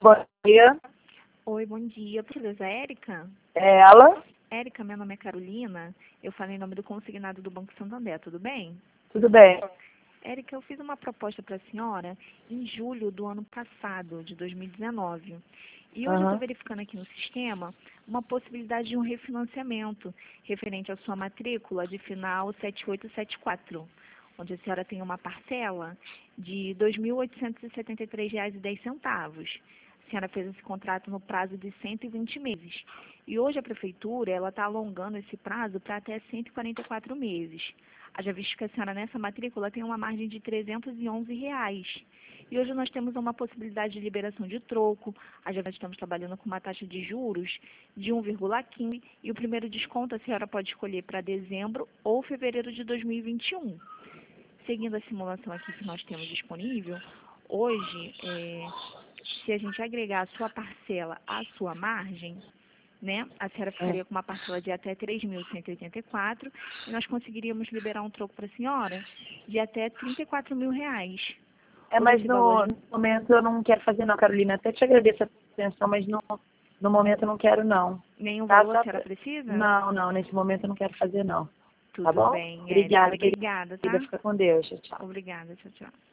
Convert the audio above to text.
Bom dia. Oi, bom dia. Beleza, Érica? É ela? Érica, meu nome é Carolina. Eu falei em nome do consignado do Banco Santander, tudo bem? Tudo bem? Érica, eu fiz uma proposta para a senhora em julho do ano passado, de 2019. E hoje eu estou Aham. verificando aqui no sistema uma possibilidade de um refinanciamento referente à sua matrícula de final 7874, onde a senhora tem uma parcela de R$ 2.873,10. A senhora fez esse contrato no prazo de 120 meses. E hoje a prefeitura está alongando esse prazo para até 144 meses. Haja visto que a senhora nessa matrícula tem uma margem de R$ 311. E hoje nós temos uma possibilidade de liberação de troco, haja visto que estamos trabalhando com uma taxa de juros de 1,15 e o primeiro desconto a senhora pode escolher para dezembro ou fevereiro de 2021. Seguindo a simulação aqui que nós temos disponível, hoje, se a gente agregar a sua parcela à sua margem, né, a senhora ficaria com uma parcela de até R$ 3.184 e nós conseguiríamos liberar um troco para a senhora de até R$ 34 mil. Hoje Mas esse valor no momento eu não quero fazer não, Carolina. Até te agradeço a atenção, mas no momento eu não quero não. nenhum Tá? valor a senhora precisa? Não, nesse momento eu não quero fazer não. Tá Tudo bom? bem, Érica. Obrigada, Obrigada, tá? querida. Fica com Deus. Tchau, tchau. Obrigada, tchau, tchau.